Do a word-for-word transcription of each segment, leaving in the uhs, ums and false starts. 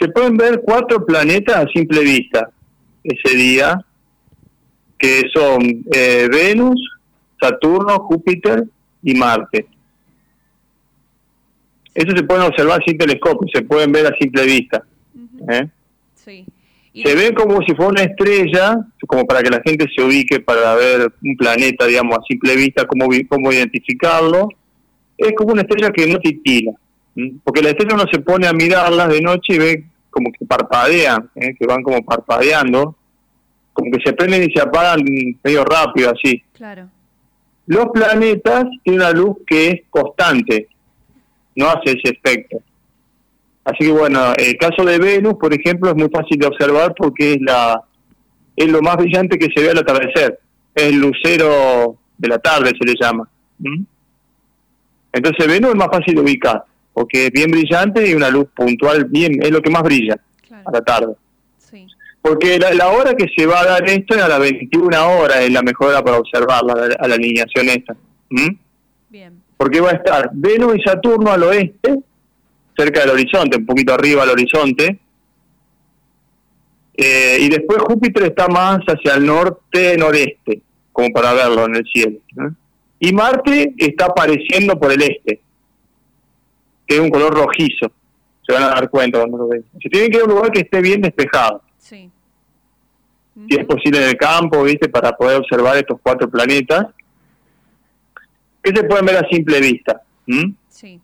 Se pueden ver cuatro planetas a simple vista ese día, que son eh, Venus, Saturno, Júpiter y Marte. Eso se pueden observar sin telescopio, se pueden ver a simple vista. Uh-huh. ¿eh? Sí. Se ve como si fuera una estrella, como para que la gente se ubique para ver un planeta, digamos, a simple vista, cómo, cómo identificarlo. Es como una estrella que no titila, ¿sí? Porque la estrella uno se pone a mirarlas de noche y ve como que parpadean, ¿eh? que van como parpadeando, como que se prenden y se apagan medio rápido, así. Claro. Los planetas tienen una luz que es constante, no hace ese efecto. Así que bueno, el caso de Venus, por ejemplo, es muy fácil de observar porque es la es lo más brillante que se ve al atardecer. Es el lucero de la tarde, se le llama. ¿Mm? Entonces Venus es más fácil de ubicar, porque es bien brillante y una luz puntual, bien, es lo que más brilla, claro, a la tarde. Sí. Porque la, la hora que se va a dar esto es a las veintiuna horas, es la mejor hora para observarla, a la alineación esta. ¿Mm? Bien. Porque va a estar Venus y Saturno al oeste, cerca del horizonte, un poquito arriba del horizonte, eh, y después Júpiter está más hacia el norte-noreste, como para verlo en el cielo, ¿eh? Y Marte está apareciendo por el este, que es un color rojizo, se van a dar cuenta cuando lo ven. Se tienen que ir a un lugar que esté bien despejado, sí. Uh-huh. Si es posible en el campo, ¿viste? Para poder observar estos cuatro planetas, que se pueden ver a simple vista. ¿Mm? Sí.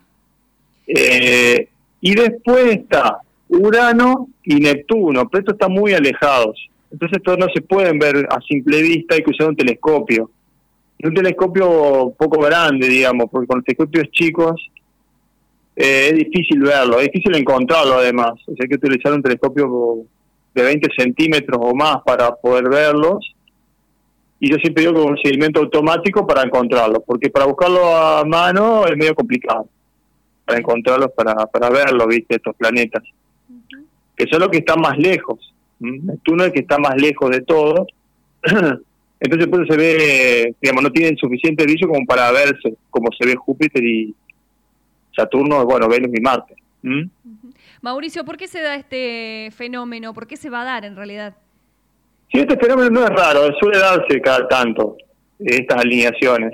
Eh, y después está Urano y Neptuno, pero estos están muy alejados. Entonces estos no se pueden ver a simple vista, hay que usar un telescopio. Y un telescopio poco grande, digamos, porque con los telescopios chicos eh, es difícil verlo, es difícil encontrarlo además. O sea, hay que utilizar un telescopio de veinte centímetros o más para poder verlos. Y yo siempre digo con un seguimiento automático para encontrarlos, porque para buscarlo a mano es medio complicado, para encontrarlos, para para verlos, ¿viste? Estos planetas, uh-huh, que son los que están más lejos. ¿Mm? Neptuno es el que está más lejos de todos. Entonces pues se ve, digamos, no tienen suficiente brillo como para verse, como se ve Júpiter y Saturno, bueno, Venus y Marte. ¿Mm? Uh-huh. Mauricio, ¿por qué se da este fenómeno? ¿Por qué se va a dar en realidad? Sí, este fenómeno no es raro, suele darse cada tanto, estas alineaciones.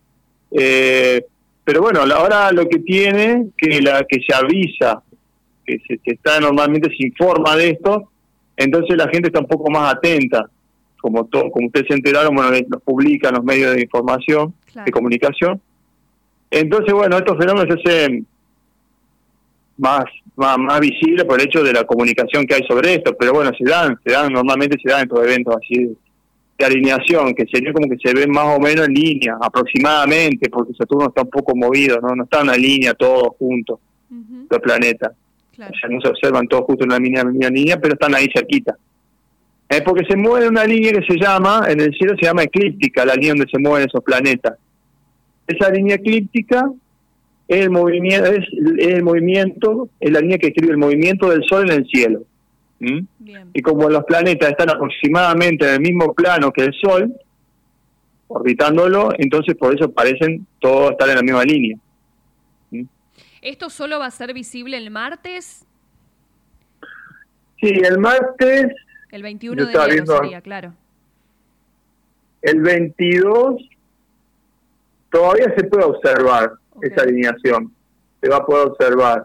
Eh, pero bueno, ahora lo que tiene, que la que se avisa, que se que está normalmente se informa de esto, entonces la gente está un poco más atenta, como todo, como ustedes se enteraron, bueno, los publican los medios de información, claro, de comunicación. Entonces, bueno, estos fenómenos se hacen más, más más visibles por el hecho de la comunicación que hay sobre esto, pero bueno, se dan, se dan, normalmente se dan estos eventos así de, de alineación, que sería como que se ven más o menos en línea, aproximadamente, porque Saturno está un poco movido, no no está en una línea todos juntos, uh-huh, los planetas. Claro. O sea, no se observan todos juntos en una línea, una línea, pero están ahí cerquita. Es porque se mueve una línea que se llama, en el cielo se llama eclíptica, la línea donde se mueven esos planetas. Esa línea eclíptica es el movimiento, es, es el movimiento, es la línea que describe el movimiento del Sol en el cielo. ¿Mm? Y como los planetas están aproximadamente en el mismo plano que el Sol, orbitándolo, entonces por eso parecen todos estar en la misma línea. ¿Mm? ¿Esto solo va a ser visible el martes? Sí, el martes... El veintiuno de enero viendo, sería, claro. El veintidós todavía se puede observar, okay, esa alineación. Se va a poder observar.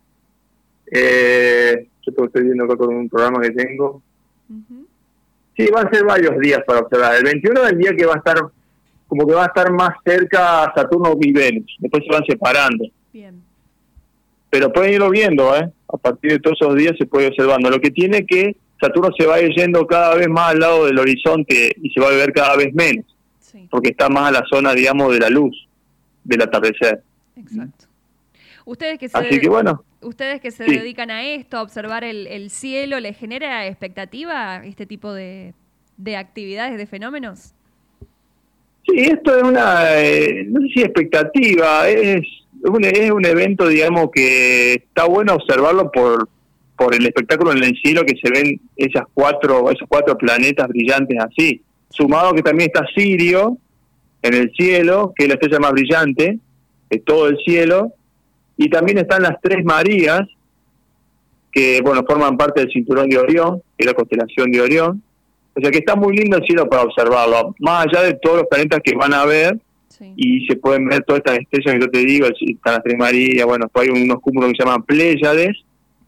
Eh, yo estoy viendo acá con un programa que tengo. Uh-huh. Sí, va a ser varios días para observar. El veintiuno es el día que va a estar, como que va a estar más cerca Saturno y Venus. Después se van separando. Bien. Pero pueden irlo viendo, ¿eh? A partir de todos esos días se puede ir observando. Lo que tiene que Saturno se va a ir yendo cada vez más al lado del horizonte y se va a ver cada vez menos, sí, porque está más a la zona, digamos, de la luz del atardecer. Exacto. Ustedes que se, Así que, bueno, ustedes que se sí. dedican a esto, a observar el, el cielo, ¿les genera expectativa este tipo de, de actividades, de fenómenos? Sí, esto es una, eh, no sé si expectativa, es un, es un evento, digamos, que está bueno observarlo por por el espectáculo en el cielo, que se ven esas cuatro esos cuatro planetas brillantes así, sumado que también está Sirio en el cielo, que es la estrella más brillante de todo el cielo, y también están las tres Marías, que, bueno, forman parte del cinturón de Orión, que es la constelación de Orión. O sea que está muy lindo el cielo para observarlo, más allá de todos los planetas que van a ver, sí. Y se pueden ver todas estas estrellas que yo te digo, están las Tres Marías, bueno, después hay unos cúmulos que se llaman Pléyades,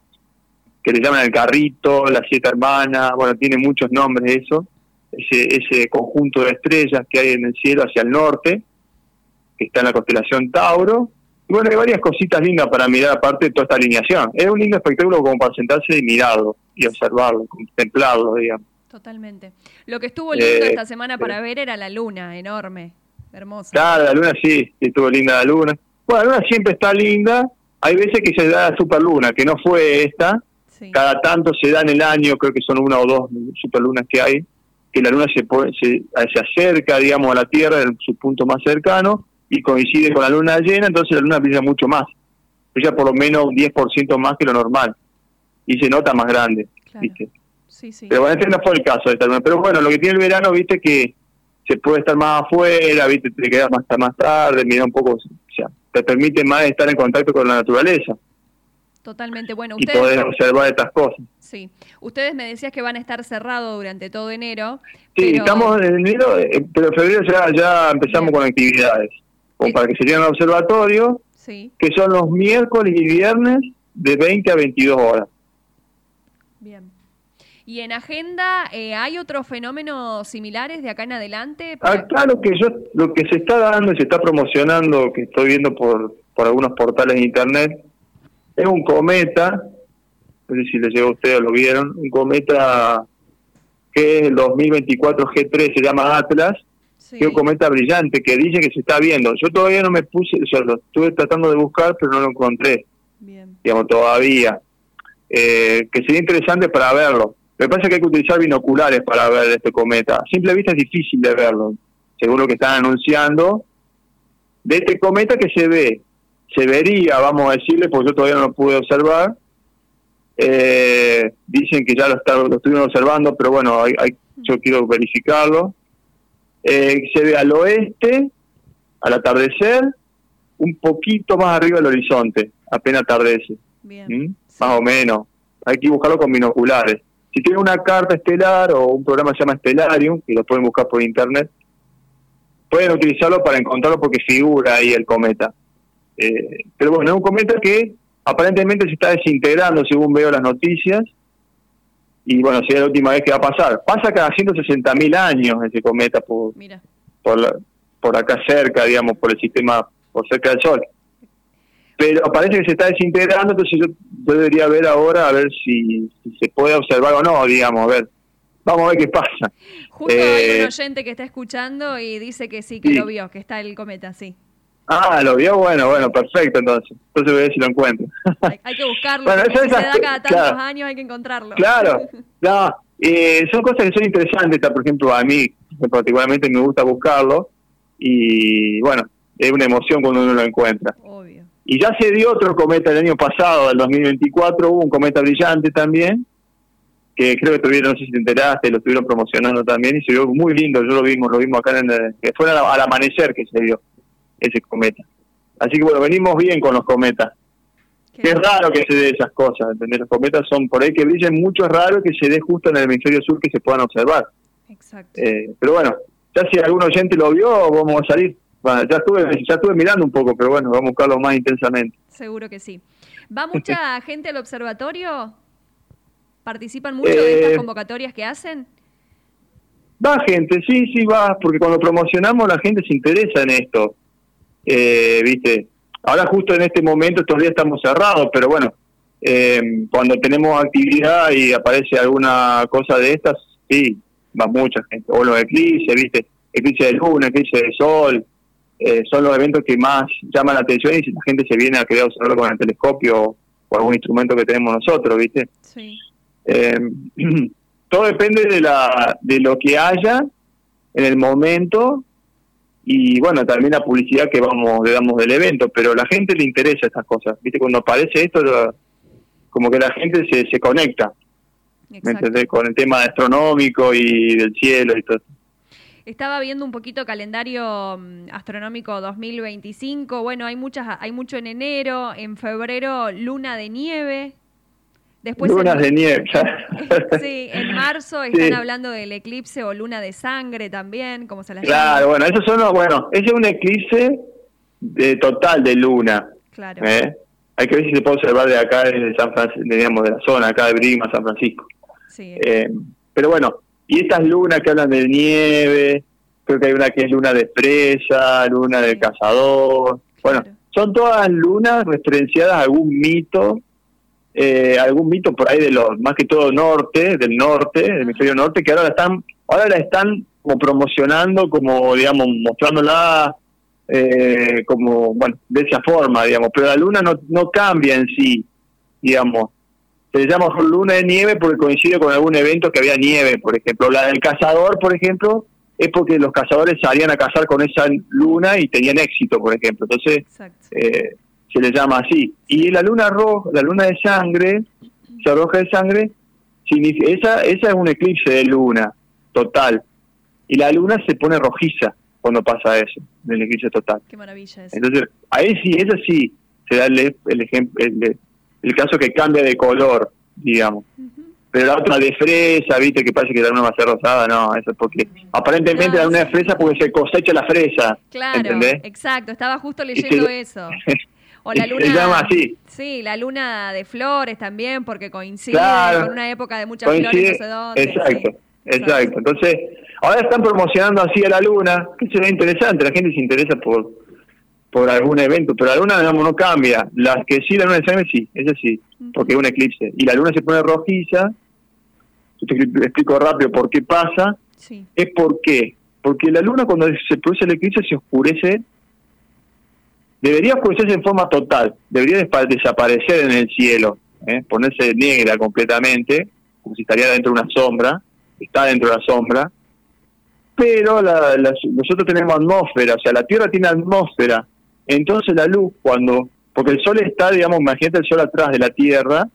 que le llaman el Carrito, las Siete Hermanas, bueno, tiene muchos nombres eso, ese, ese conjunto de estrellas que hay en el cielo hacia el norte, que está en la constelación Tauro. Y bueno, hay varias cositas lindas para mirar aparte de toda esta alineación. Es un lindo espectáculo como para sentarse y mirarlo, y observarlo, contemplarlo, digamos. Totalmente. Lo que estuvo lindo eh, esta semana para eh, ver era la luna, enorme, hermosa. Claro, la luna sí, sí, estuvo linda la luna. Bueno, la luna siempre está linda. Hay veces que se da la superluna, que no fue esta. Sí. Cada tanto se da en el año, creo que son una o dos superlunas que hay, que la luna se, pone, se, se acerca, digamos, a la Tierra en su punto más cercano, y coincide con la luna llena, entonces la luna brilla mucho más, brilla por lo menos un diez por ciento más que lo normal, y se nota más grande, claro. ¿Viste? Sí, sí. Pero bueno, este no fue el caso de esta luna, pero bueno, lo que tiene el verano, viste, que se puede estar más afuera, viste, te quedas más, hasta más tarde, mira un poco, o sea, te permite más estar en contacto con la naturaleza. Totalmente, bueno, ustedes... Y poder observar estas cosas. Sí, ustedes me decías que van a estar cerrados durante todo enero. Sí, pero... estamos en enero, pero en febrero ya, ya empezamos Bien. Con actividades. Como para que se lleven al observatorio, sí. Que son los miércoles y viernes de veinte a veintidós horas. Bien. ¿Y en agenda eh, hay otros fenómenos similares de acá en adelante? Para... Acá lo que yo, lo que se está dando y se está promocionando, que estoy viendo por, por algunos portales de internet, es un cometa, no sé si les llegó a ustedes o lo vieron, un cometa que es el dos mil veinticuatro G tres, se llama Atlas, sí. Que es un cometa brillante que dice que se está viendo. Yo todavía no me puse, o sea, lo estuve tratando de buscar, pero no lo encontré. Bien. Digamos, todavía. Eh, que sería interesante para verlo. Me parece que hay que utilizar binoculares para ver este cometa. A simple vista es difícil de verlo, según lo que están anunciando. De este cometa que se ve, se vería, vamos a decirle, porque yo todavía no lo pude observar. Eh, dicen que ya lo, está, lo estuvieron observando, pero bueno, hay, hay, yo quiero verificarlo. Eh, se ve al oeste, al atardecer, un poquito más arriba del horizonte, apenas atardece. Bien. ¿Mm? Sí. Más o menos. Hay que buscarlo con binoculares. Si tienen una carta estelar o un programa que se llama Stellarium, que lo pueden buscar por internet, pueden utilizarlo para encontrarlo porque figura ahí el cometa. Eh, pero bueno, es un cometa que aparentemente se está desintegrando según veo las noticias, y bueno, sería la última vez que va a pasar. Pasa cada ciento sesenta mil años ese cometa por, Mira. por, la, por acá cerca, digamos, por el sistema, por cerca del Sol. Pero parece que se está desintegrando, entonces yo, yo debería ver ahora a ver si, si se puede observar o no, digamos, a ver. Vamos a ver qué pasa. Justo eh, hay un oyente que está escuchando y dice que sí, que sí. Lo vio, que está el cometa, sí. Ah, ¿lo vio? Bueno, bueno, perfecto, entonces. Entonces voy a ver si lo encuentro. Hay, hay que buscarlo, bueno, porque si se da cada tantos claro, años hay que encontrarlo. Claro, no, eh, son cosas que son interesantes, por ejemplo, a mí particularmente me gusta buscarlo, y bueno, es una emoción cuando uno lo encuentra. Obvio. Y ya se dio otro cometa el año pasado, el dos mil veinticuatro, hubo un cometa brillante también, que creo que tuvieron, no sé si te enteraste, lo estuvieron promocionando también, y se vio muy lindo, yo lo vimos, lo vimos acá en el, que fue al, al amanecer que se dio ese cometa. Así que bueno, venimos bien con los cometas. Qué es raro que se dé esas cosas, ¿entendés? Los cometas son por ahí que brillen mucho, es raro que se dé justo en el hemisferio sur que se puedan observar. Exacto. Eh, pero bueno, ya si algún oyente lo vio, vamos a salir. Bueno, ya estuve ya estuve mirando un poco, pero bueno, vamos a buscarlo más intensamente. Seguro que sí. ¿Va mucha gente al observatorio? ¿Participan mucho eh, de estas convocatorias que hacen? Va gente, sí, sí, va, porque cuando promocionamos la gente se interesa en esto. Eh, ¿viste? Ahora justo en este momento todavía estamos cerrados, pero bueno, eh, cuando tenemos actividad y aparece alguna cosa de estas, sí, va mucha gente. O los eclipses, ¿viste? Eclipse de luna, eclipse de sol, eh, son los eventos que más llaman la atención y si la gente se viene a querer observarlo con el telescopio o algún instrumento que tenemos nosotros, ¿viste? Sí. Eh, todo depende de la de lo que haya en el momento y bueno, también la publicidad que vamos le damos del evento, pero a la gente le interesa estas cosas, ¿viste? Cuando aparece esto, lo, como que la gente se, se conecta, ¿me entendés? Con el tema astronómico y del cielo y todo. Estaba viendo un poquito calendario astronómico dos mil veinticinco. Bueno, hay muchas, hay mucho en enero, en febrero luna de nieve, Después lunas en, de nieve. sí, en marzo están sí. hablando del eclipse o luna de sangre también, como se las Claro, llama. bueno, esos son los, bueno, ese es un eclipse de, total de luna. Claro. ¿eh? Hay que ver si se puede observar de acá, de San Francisco, digamos, de la zona acá de Brima, San Francisco. Sí. Eh, pero bueno, y estas lunas que hablan de nieve, creo que hay una que es luna de fresa, luna sí. del cazador. Bueno, claro. son todas lunas referenciadas a algún mito, eh, algún mito por ahí de los, más que todo norte, del norte, del hemisferio norte, que ahora la están, ahora la están como promocionando, como digamos, mostrándola eh, como, bueno, de esa forma, digamos, pero la luna no, no cambia en sí, digamos. Se le llama luna de nieve porque coincide con algún evento que había nieve, por ejemplo. La del cazador, por ejemplo, es porque los cazadores salían a cazar con esa luna y tenían éxito, por ejemplo. Entonces, eh, se le llama así. Y la luna roja, la luna de sangre, esa roja de sangre, significa, esa, esa es un eclipse de luna, total. Y la luna se pone rojiza cuando pasa eso, el eclipse total. Qué maravilla eso. Entonces, ahí sí, esa sí, se da el, el ejemplo... El, el caso que cambia de color, digamos. Uh-huh. Pero la otra de fresa, viste, que parece que la luna va a ser rosada, no, eso es porque, aparentemente no, la luna sí. de fresa porque se cosecha la fresa, claro, ¿entendés? Exacto, estaba justo leyendo te, eso. O la luna, se llama así. Sí, la luna de flores también, porque coincide claro, con una época de muchas coincide, flores, no sé dónde. Exacto, sí. exacto, exacto. Entonces, ahora están promocionando así a la luna, que sería interesante, la gente se interesa por... por algún evento, pero la luna, digamos, no cambia. Las que sí, la luna de sangre sí, esa sí, porque es un eclipse. Y la luna se pone rojiza, yo te explico rápido por qué pasa, sí. es por qué. Porque la luna cuando se produce el eclipse se oscurece, debería oscurecerse en forma total, debería desaparecer en el cielo, ¿eh? ponerse negra completamente, como si estaría dentro de una sombra, está dentro de la sombra, pero la, la, nosotros tenemos atmósfera, o sea, la Tierra tiene atmósfera. Entonces la luz, cuando, porque el Sol está, digamos, imagínate el Sol atrás de la Tierra,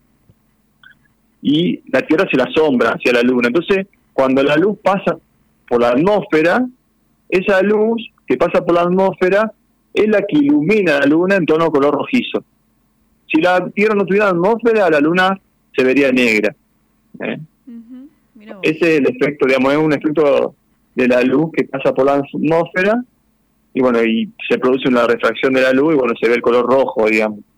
y la Tierra se la sombra hacia la Luna. Entonces, cuando la luz pasa por la atmósfera, esa luz que pasa por la atmósfera es la que ilumina la Luna en tono color rojizo. Si la Tierra no tuviera atmósfera, la Luna se vería negra. ¿eh? Uh-huh. Ese es el efecto, digamos, es un efecto de la luz que pasa por la atmósfera, y bueno, y se produce una refracción de la luz y bueno, se ve el color rojo, digamos.